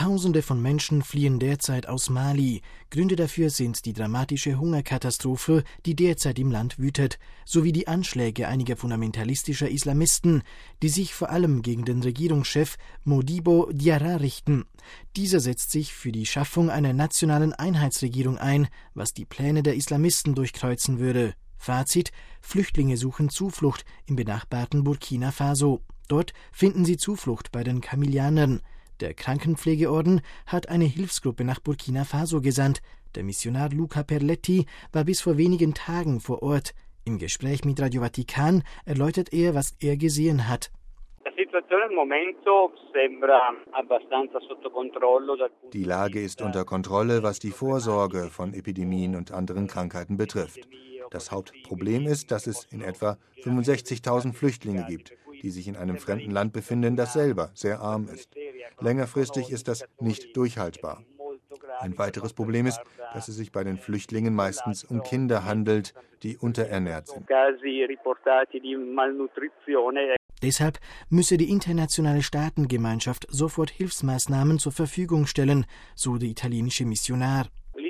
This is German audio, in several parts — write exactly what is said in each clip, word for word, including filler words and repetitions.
Tausende von Menschen fliehen derzeit aus Mali. Gründe dafür sind die dramatische Hungerkatastrophe, die derzeit im Land wütet, sowie die Anschläge einiger fundamentalistischer Islamisten, die sich vor allem gegen den Regierungschef Modibo Diarra richten. Dieser setzt sich für die Schaffung einer nationalen Einheitsregierung ein, was die Pläne der Islamisten durchkreuzen würde. Fazit: Flüchtlinge suchen Zuflucht im benachbarten Burkina Faso. Dort finden sie Zuflucht bei den Kamilianern. Der Krankenpflegeorden hat eine Hilfsgruppe nach Burkina Faso gesandt. Der Missionar Luca Perletti war bis vor wenigen Tagen vor Ort. Im Gespräch mit Radio Vatikan erläutert er, was er gesehen hat. Die Lage ist unter Kontrolle, was die Vorsorge von Epidemien und anderen Krankheiten betrifft. Das Hauptproblem ist, dass es in etwa fünfundsechzigtausend Flüchtlinge gibt, die sich in einem fremden Land befinden, das selber sehr arm ist. Längerfristig ist das nicht durchhaltbar. Ein weiteres Problem ist, dass es sich bei den Flüchtlingen meistens um Kinder handelt, die unterernährt sind. Deshalb müsse die internationale Staatengemeinschaft sofort Hilfsmaßnahmen zur Verfügung stellen, so der italienische Missionar.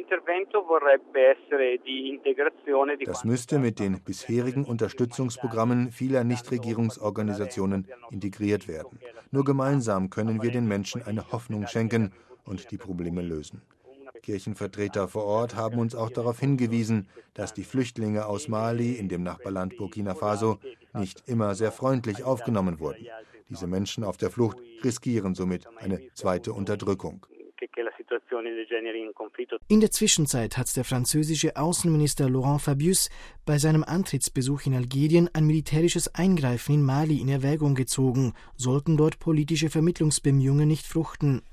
Das müsste mit den bisherigen Unterstützungsprogrammen vieler Nichtregierungsorganisationen integriert werden. Nur gemeinsam können wir den Menschen eine Hoffnung schenken und die Probleme lösen. Kirchenvertreter vor Ort haben uns auch darauf hingewiesen, dass die Flüchtlinge aus Mali in dem Nachbarland Burkina Faso nicht immer sehr freundlich aufgenommen wurden. Diese Menschen auf der Flucht riskieren somit eine zweite Unterdrückung. In der Zwischenzeit hat der französische Außenminister Laurent Fabius bei seinem Antrittsbesuch in Algerien ein militärisches Eingreifen in Mali in Erwägung gezogen, sollten dort politische Vermittlungsbemühungen nicht fruchten.